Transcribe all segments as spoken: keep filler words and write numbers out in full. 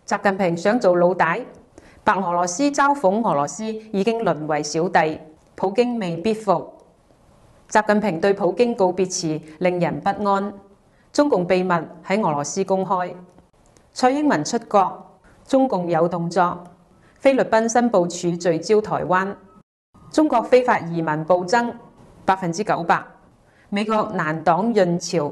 習近平想做老大，白俄羅斯嘲諷俄羅斯已經淪為小弟，普京未必服。習近平對普京告別詞令人不安，中共秘密喺俄羅斯公開。蔡英文出國，中共有動作。菲律賓申報處聚焦台灣，中國非法移民暴增百分之九百。美國難擋潤潮。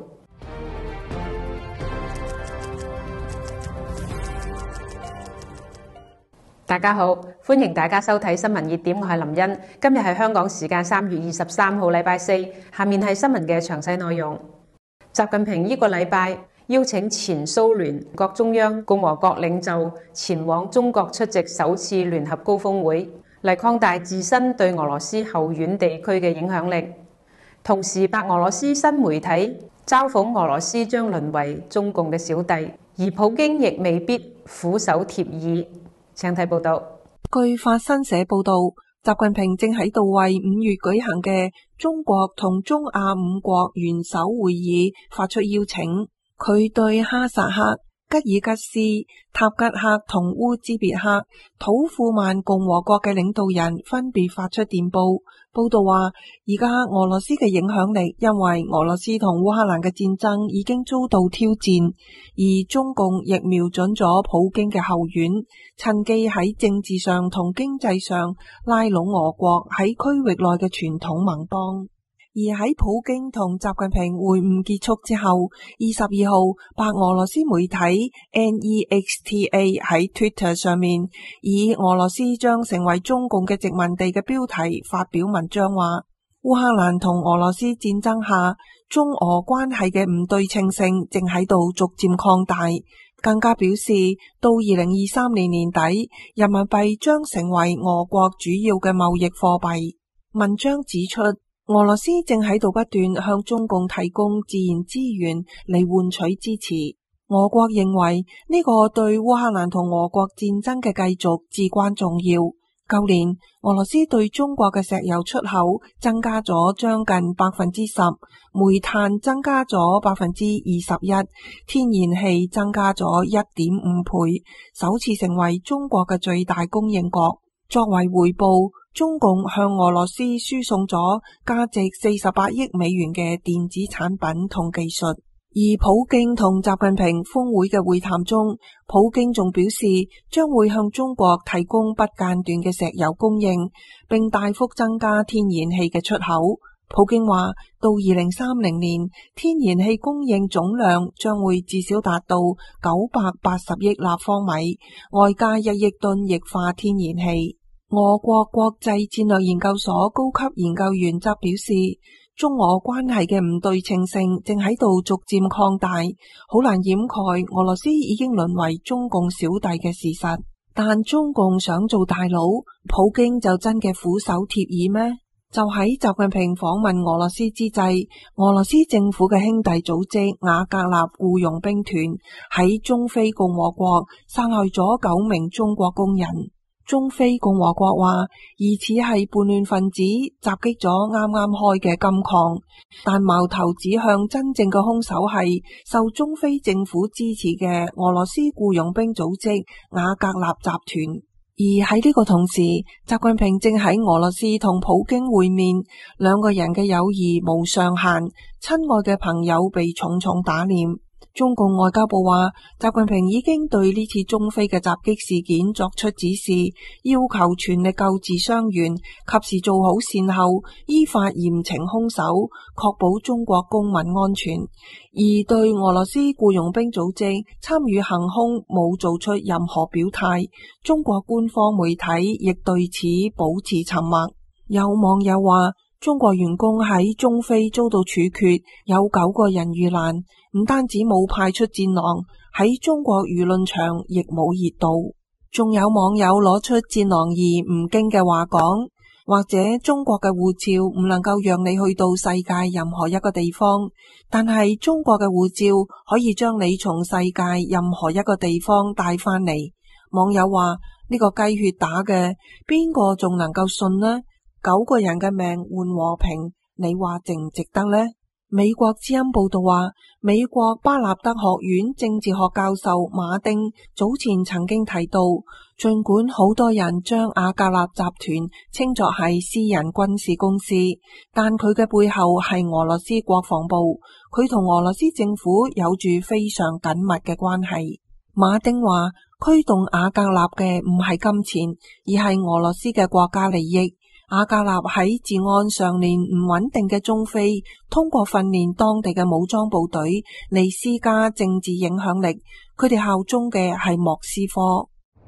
大家好，歡迎大家收睇新聞熱點，我係林茵。今日係香港時間三月二十三號，禮拜四。下面係新聞嘅詳細內容。習近平呢個禮拜邀請前蘇聯各中央共和國領袖前往中國出席首次聯合高峰會，嚟擴大自身對俄羅斯後院地區嘅影響力。同時，白俄羅斯新媒體嘲諷俄羅斯將淪為中共嘅小弟，而普京亦未必俯首帖耳。請睇報道。 據法新社報道，習近平正喺度為五月舉行嘅中國同中亞五國元首會議發出邀請。佢對哈薩克、吉爾吉斯、塔吉克同烏茲別克、土庫曼共和國嘅領導人分別發出電報。報道話，而家俄羅斯嘅影響力因為俄羅斯同烏克蘭嘅戰爭已經遭到挑戰，而中共亦瞄準咗普京嘅後院，趁機喺政治上同經濟上拉攏俄國喺區域內嘅傳統盟邦。而喺普京同習近平會晤結束之後，二十二號，白俄羅斯媒體 N E X T A 喺 Twitter 上面以俄羅斯將成為中共嘅殖民地嘅標題發表文章，話烏克蘭同俄羅斯戰爭下，中俄關係嘅唔對稱性正喺度逐漸擴大，更加表示到二零二三年年底，人民幣將成為俄國主要嘅貿易貨幣。文章指出，俄羅斯正喺度不斷向中共提供自然資源嚟換取支持。俄國認為呢個對烏克蘭同俄國戰爭嘅繼續至關重要。舊年俄羅斯對中國嘅石油出口增加咗將近百分之十，煤炭增加咗百分之二十一，天然氣增加咗一點五倍，首次成為中國嘅最大供應國。作為回報，中共向俄羅斯輸送咗價值四十八億美元嘅電子產品同技術。而普京同習近平峰會嘅會談中，普京仲表示將會向中國提供不間斷嘅石油供應，並大幅增加天然氣嘅出口。普京話，到二零三零年，天然氣供應總量將會至少達到九百八十億立方米，外加一億噸液化天然氣。俄國國際戰略研究所高級研究員則表示，中俄關係嘅唔對稱性正喺度逐漸擴大，好難掩蓋俄羅斯已經淪為中共小弟嘅事實。但中共想做大佬，普京就真嘅俯首帖耳咩？就喺習近平訪問俄羅斯之際，俄羅斯政府嘅兄弟組織瓦格納僱傭兵團喺中非共和國殺害咗九名中國工人。中非共和國話，疑似係叛亂分子襲擊咗啱啱開嘅金礦，但矛頭指向真正嘅兇手係受中非政府支持嘅俄羅斯僱傭兵組織瓦格納集團。而喺呢個同時，習近平正喺俄羅斯同普京會面，兩個人嘅友誼無上限，親愛嘅朋友被重重打臉。中共外交部話，習近平已經對呢次中非嘅襲擊事件作出指示，要求全力救治傷員，及時做好善後，依法嚴懲兇手，確保中國公民安全。而對俄羅斯僱傭兵組織參與行兇冇做出任何表態，中國官方媒體亦對此保持沉默。有網友話，中國員工喺中非遭到處決，有九個人遇難，唔單止冇派出戰狼，喺中國輿論場亦冇熱度。仲有網友攞出戰狼二吳京嘅話講，或者中國嘅護照唔能夠讓你去到世界任何一個地方，但係中國嘅護照可以將你從世界任何一個地方帶翻嚟。網友話，呢個雞血打嘅，邊個仲能夠信呢？九個人嘅命換和平，你話值唔值得呢？ 美國之音報道話，美國巴納德學院政治學教授馬丁早前曾經提到，儘管好多人將瓦格納集團稱作係私人軍事公司，但佢嘅背後係俄羅斯國防部，佢同俄羅斯政府有住非常緊密嘅關係。馬丁話，驅動瓦格納嘅唔係金錢，而係俄羅斯嘅國家利益。瓦格納喺治安常年唔穩定嘅中非，通過訓練當地嘅武裝部隊嚟施加政治影響力。佢哋效忠嘅係莫斯科。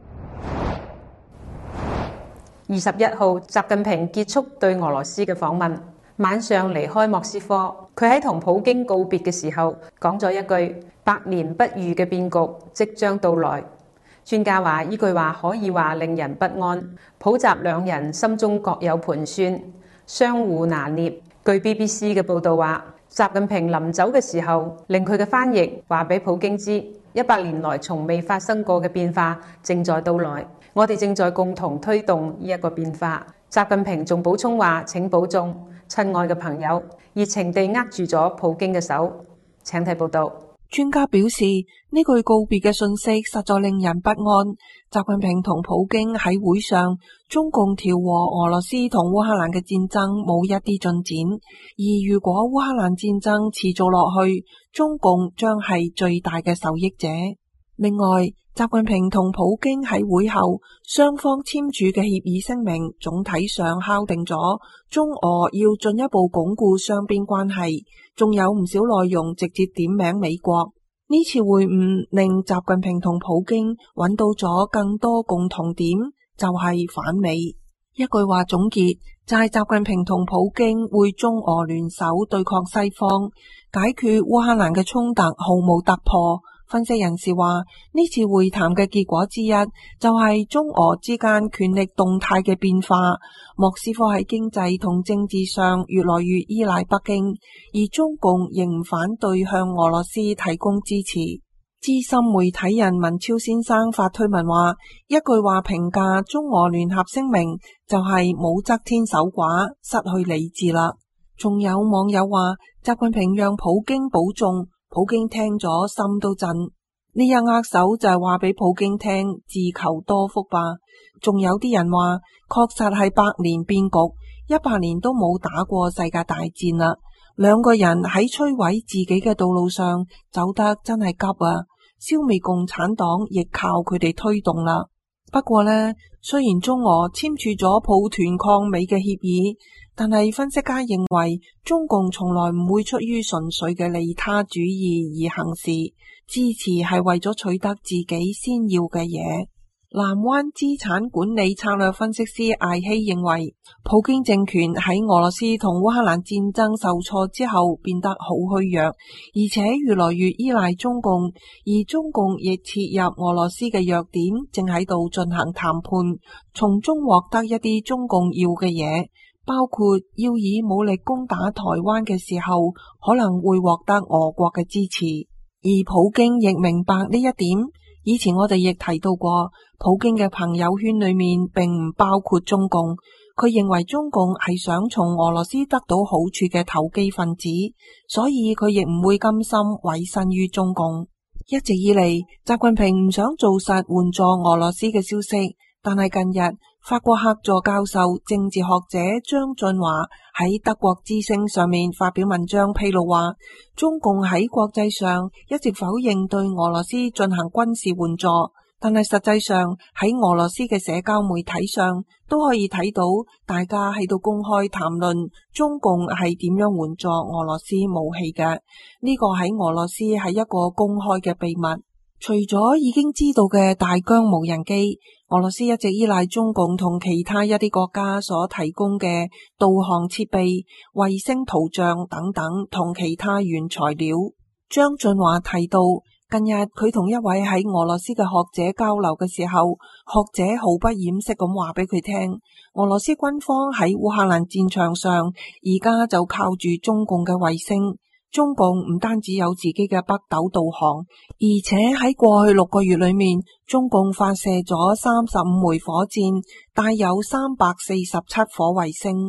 二十一號，習近平結束對俄羅斯嘅訪問，晚上離開莫斯科。佢喺同普京告別嘅時候，講咗一句：百年不遇嘅變局即將到來。專家話呢句話可以話令人不安。普習兩人心中各有盤算，相互拿捏。據 B B C 嘅報道話，習近平臨走嘅時候，令佢嘅翻譯話俾普京知，一百年來從未發生過嘅變化正在到來，我哋正在共同推動呢一個變化。習近平仲補充話：請保重，親愛嘅朋友，熱情地握住咗普京嘅手。請睇報道。 專家表示，呢句告別嘅信息實在令人不安。習近平同普京喺會上，中共調和俄羅斯同烏克蘭嘅戰爭冇一啲進展，而如果烏克蘭戰爭持續落去，中共將係最大嘅受益者。另外，習近平同普京喺會後雙方簽署嘅協議聲明，總體上敲定咗中俄要進一步鞏固雙邊關係，仲有唔少內容直接點名美國。呢次會晤令習近平同普京揾到咗更多共同點，就係反美。一句話總結就係習近平同普京會中俄聯手對抗西方，解決烏克蘭嘅衝突毫無突破。分析人士話，呢次會談嘅結果之一就係中俄之間權力動態嘅變化。莫斯科喺經濟同政治上越來越依賴北京，而中共仍反對向俄羅斯提供支持。資深媒體人文超先生發推文話，一句話評價中俄聯合聲明就係武則天守寡，失去理智啦。仲有網友話，習近平讓普京保重，普京聽咗心都震，呢一握手就係話俾普京聽，自求多福吧。仲有啲人話，確實係百年變局，一百年都冇打過世界大戰啦。兩個人喺摧毀自己嘅道路上走得真係急啊！消滅共產黨亦靠佢哋推動啦。不過呢，雖然中俄簽署咗抱團抗美嘅協議，但係分析家認為中共從來唔會出於純粹嘅利他主義而行事，支持係為咗取得自己先要嘅嘢。南灣資產管理策略分析師艾希認為，普京政權喺俄羅斯同烏克蘭戰爭受挫之後變得好虛弱，而且越來越依賴中共，而中共亦切入俄羅斯嘅弱點，正喺度進行談判，從中獲得一啲中共要嘅嘢，包括要以武力攻打台灣嘅時候，可能會獲得俄國嘅支持。而普京亦明白呢一點。以前我哋亦提到過，普京嘅朋友圈裏面並唔包括中共，佢認為中共係想從俄羅斯得到好處嘅投機分子，所以佢亦唔會甘心委身於中共。一直以嚟，習近平唔想做實援助俄羅斯嘅消息，但係近日法國客座教授、政治學者張俊華喺德國之聲上面發表文章披露話，中共喺國際上一直否認對俄羅斯進行軍事援助，但係實際上喺俄羅斯嘅社交媒體上都可以睇到大家喺度公開談論中共係點樣援助俄羅斯武器嘅。呢個喺俄羅斯係一個公開嘅秘密。除咗已經知道嘅大疆無人機，俄羅斯一直依賴中共同其他一啲國家所提供嘅導航設備、衛星圖像等等同其他原材料。張俊華提到，近日佢同一位喺俄羅斯嘅學者交流嘅時候，學者毫不掩飾咁話俾佢聽，俄羅斯軍方喺烏克蘭戰場上而家就靠住中共嘅衛星。中共唔單止有自己嘅北斗導航，而且喺過去六個月裏面，中共發射咗三十五枚火箭，帶有三百四十七顆衛星。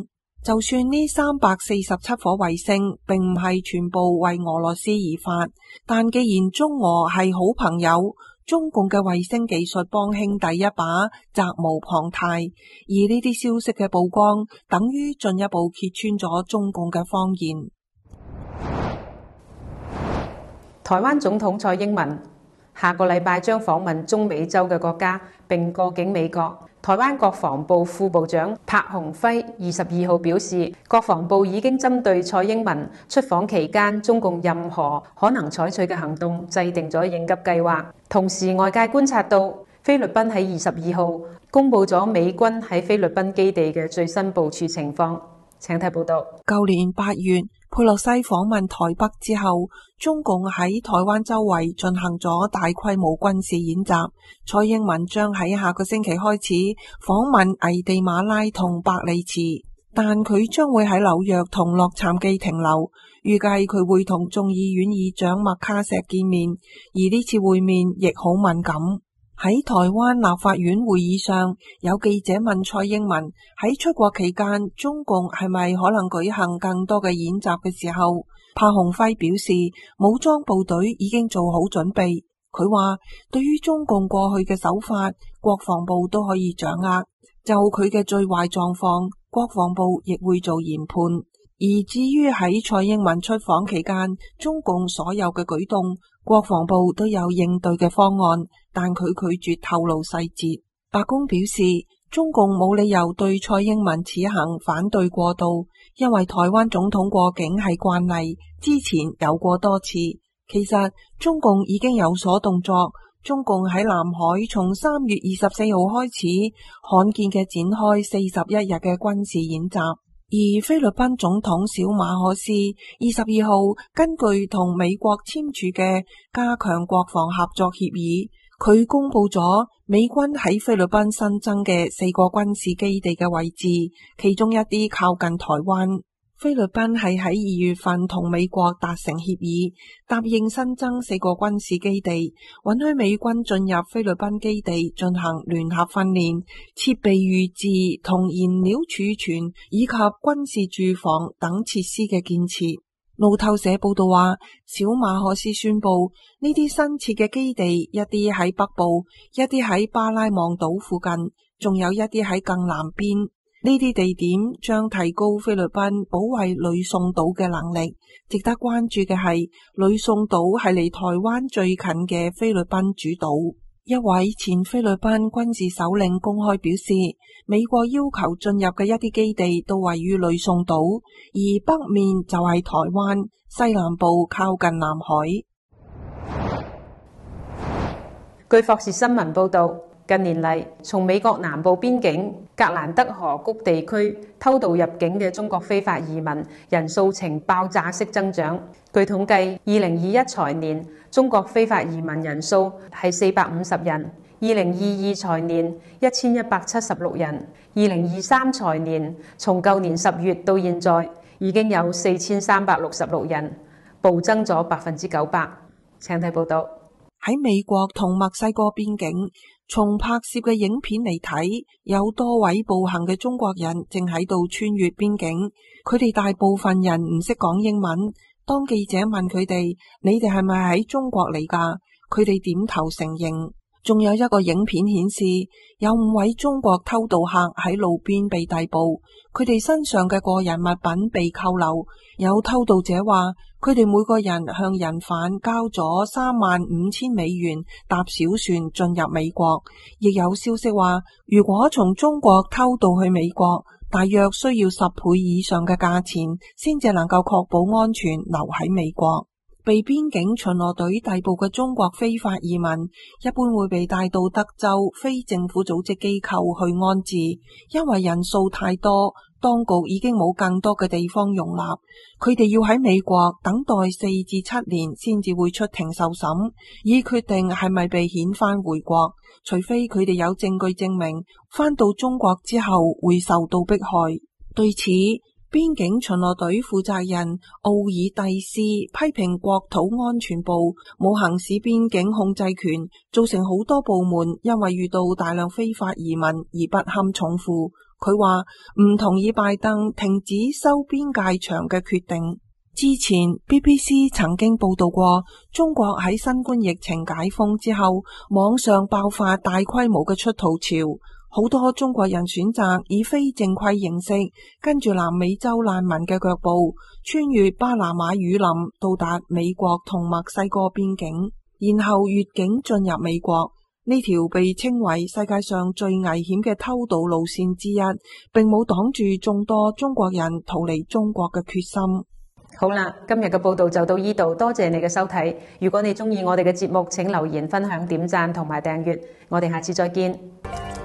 就算呢三百四十七顆衛星並唔係全部為俄羅斯而發，但既然中俄係好朋友，中共嘅衛星技術幫兄弟一把，責無旁貸。而呢啲消息嘅曝光，等於進一步揭穿咗中共嘅謊言。 台灣總統蔡英文下個禮拜將訪問中美洲嘅國家，並過境美國。台灣國防部副部長柏鴻輝二十二號表示，國防部已經針對蔡英文出訪期間中共任何可能採取嘅行動制定咗應急計劃。同時，外界觀察到菲律賓喺二十二號公佈咗美軍喺菲律賓基地嘅最新部署情況。請睇報道。 舊年八月，佩洛西訪問台北之後，中共喺台灣周圍進行咗大規模軍事演習。蔡英文將喺下個星期開始訪問危地馬拉同伯利茨，但佢將會喺紐約同洛杉磯停留。預計佢會同眾議院議長麥卡錫見面，而呢次會面亦好敏感。喺台灣立法院會議上，有記者問蔡英文喺出國期間，中共係咪可能舉行更多嘅演習嘅時候，柏鴻輝表示武裝部隊已經做好準備。佢話對於中共過去嘅手法，國防部都可以掌握，就佢嘅最壞狀況，國防部亦會做研判。而至於喺蔡英文出訪期間，中共所有嘅舉動，國防部都有應對嘅方案，但佢拒絕透露細節。白宮表示，中共冇理由對蔡英文此行反對過度，因為台灣總統過境係慣例，之前有過多次。其實中共已經有所動作，中共喺南海從三月二十四號開始，罕見嘅展開四十一日嘅軍事演習。而菲律賓總統小馬可斯二十二號根據同美國簽署嘅加強國防合作協議，佢公布咗美軍喺菲律賓新增嘅四個軍事基地嘅位置，其中一啲靠近台灣。菲律賓係喺二月份同美國達成協議，答應新增四個軍事基地，允許美軍進入菲律賓基地進行聯合訓練、設備預置同燃料儲存以及軍事住房等設施嘅建設。路透社報道話，小馬可斯宣布呢啲新設嘅基地，一啲喺北部，一啲喺巴拉望島附近，仲有一啲喺更南邊。呢啲地點將提高菲律賓保衛呂宋島嘅能力。值得關注嘅係，呂宋島係離台灣最近嘅菲律賓主島。一位前菲律賓軍事首領公開表示，美國要求進入嘅一啲基地都位於呂宋島，而北面就係台灣，西南部靠近南海。 據霍士新聞報道，近年嚟，從美國南部邊境格蘭德河谷地區偷渡入境嘅中國非法移民人數呈爆炸式增長。據統計，二零二一財年中國非法移民人數係四百五十人，二零二二財年一千一百七十六人，二零二三財年從舊年十月到現在已經有四千三百六十六人，暴增咗百分之九百。請睇報道。 喺美國同墨西哥邊境，從拍攝嘅影片嚟睇，有多位步行嘅中國人正喺度穿越邊境。佢哋大部分人唔識講英文。當記者問佢哋：你哋係咪喺中國嚟㗎？佢哋點頭承認。仲有一個影片顯示，有五位中國偷渡客喺路邊被逮捕，佢哋身上嘅個人物品被扣留。有偷渡者話，佢哋每個人向人販交咗三萬五千美元搭小船進入美國。亦有消息話，如果從中國偷渡去美國，大約需要十倍以上嘅價錢，先至能夠確保安全留喺美國。被邊境巡邏隊逮捕嘅中國非法移民，一般會被帶到德州非政府組織機構去安置，因為人數太多，當局已經冇更多嘅地方容納，佢哋要喺美國等待四至七年先至會出庭受審，以決定係咪被遣返回國，除非佢哋有證據證明返到中國之後會受到迫害。對此， 邊境巡邏隊負責人奧爾蒂斯批評國土安全部冇行使邊境控制權，造成好多部門因為遇到大量非法移民而不堪重負。佢話唔同意拜登停止收邊界牆嘅決定。之前 B B C 曾經報道過，中國喺新冠疫情解封之後，網上爆發大規模嘅出逃潮，好多中國人選擇以非正規形式跟住南美洲難民嘅腳步，穿越巴拿馬雨林到達美國同墨西哥邊境，然後越境進入美國。呢條被稱為世界上最危險嘅偷渡路線之一，並冇擋住眾多中國人逃離中國嘅決心。 好啦，今日嘅報道就到呢度，多謝你嘅收睇。如果你中意我哋嘅節目，請留言、分享、點讚同埋訂閱。我哋下次再見。